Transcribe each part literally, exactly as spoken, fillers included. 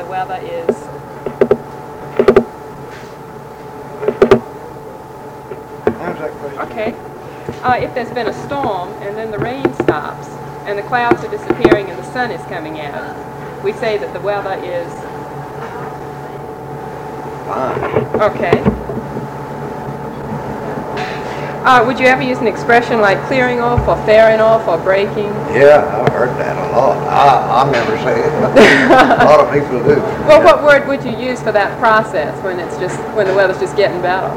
weather is okay. Uh, if there's been a storm and then the rain stops and the clouds are disappearing and the sun is coming out, we say that the weather is fine. Okay. Uh, would you ever use an expression like clearing off or fairing off or breaking? Yeah, I've heard that a lot. I, I'll never say it. A lot of people do. Well, what word would you use for that process when it's just when the weather's just getting better?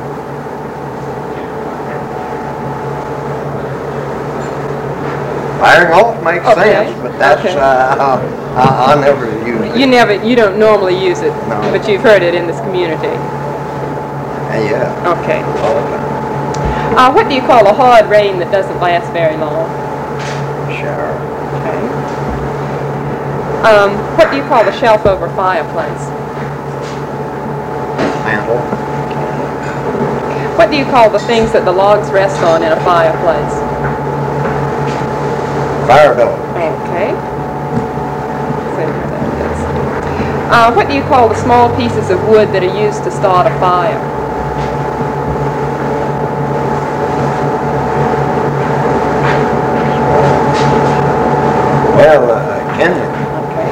Firing off makes Okay. sense, but that's Okay. uh, I, I never use it. You never, you don't normally use it, No. but you've heard it in this community. Uh, yeah, Okay. all the time. Uh, what do you call a hard rain that doesn't last very long? Shower. Okay. Um, what do you call the shelf over fireplace? Mantle. What do you call the things that the logs rest on in a fireplace? Fire bellows. Okay. So here that is. Uh, what do you call the small pieces of wood that are used to start a fire? Well, uh, kindling. Okay.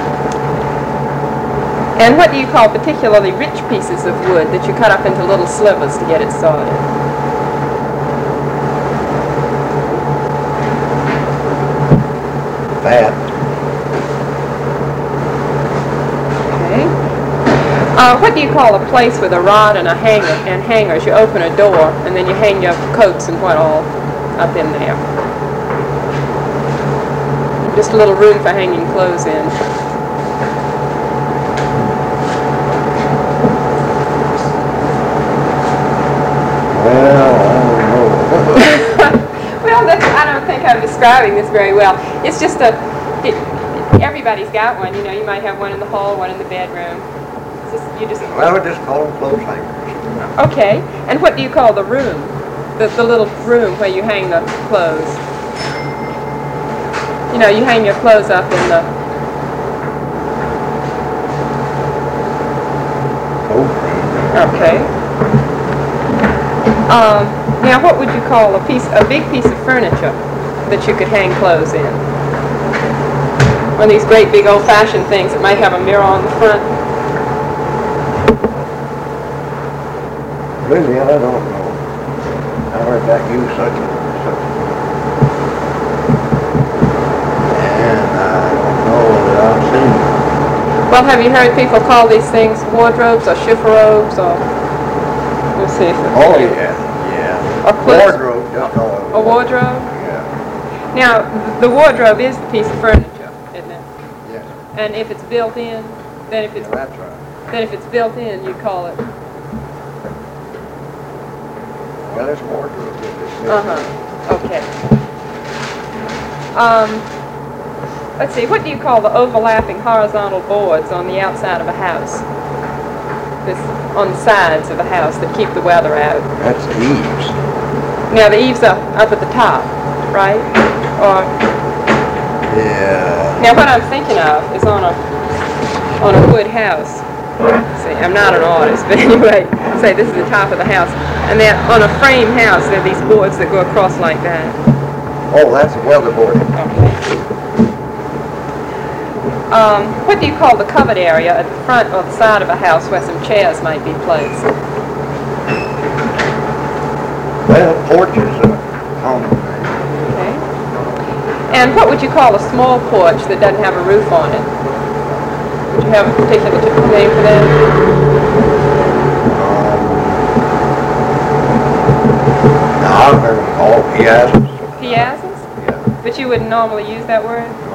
And what do you call particularly rich pieces of wood that you cut up into little slivers to get it started? Fat. Okay. Uh, what do you call a place with a rod and a hanger and hangers? You open a door and then you hang your coats and what all up in there. Just a little room for hanging clothes in. Well, I don't know. Well, that's, I don't think I'm describing this very well. It's just a, it, everybody's got one. You know, you might have one in the hall, one in the bedroom. It's just, you just. Well, we just call them clothes hangers. Okay. And what do you call the room? The, the little room where you hang the clothes. You know, you hang your clothes up in the. Okay. Um, now, what would you call a piece, a big piece of furniture that you could hang clothes in? One of these great big old-fashioned things that might have a mirror on the front. Really, I don't know. I heard that used such a such. And I don't know that I've seen it. Well, have you heard people call these things wardrobes or chiffon-robes or? Let's see if it's. Oh yeah, yeah. A clothes- Wardrobe, just call it. A wardrobe? Yeah. Now, th- the wardrobe is the piece of furniture, isn't it? Yes. And if it's built in, then if it's Yeah, that's right. then if it's built in, you call it. Well, it's wardrobe. Uh huh. Okay. Um, let's see. What do you call the overlapping horizontal boards on the outside of a house? This on the sides of the house that keep the weather out. That's eaves. Now the eaves are up at the top, right? Or Yeah. now what I'm thinking of is on a on a wood house. See, I'm not an artist, but anyway, say this is the top of the house, and then on a frame house there are these boards that go across like that. Oh, that's a weatherboard. Okay. Um, what do you call the covered area at the front or the side of a house where some chairs might be placed? Well, porches are common. Okay. And what would you call a small porch that doesn't have a roof on it? Would you have a particular t- name for that? Um, I've heard them called piazzas. Piazzas? Yeah. But you wouldn't normally use that word?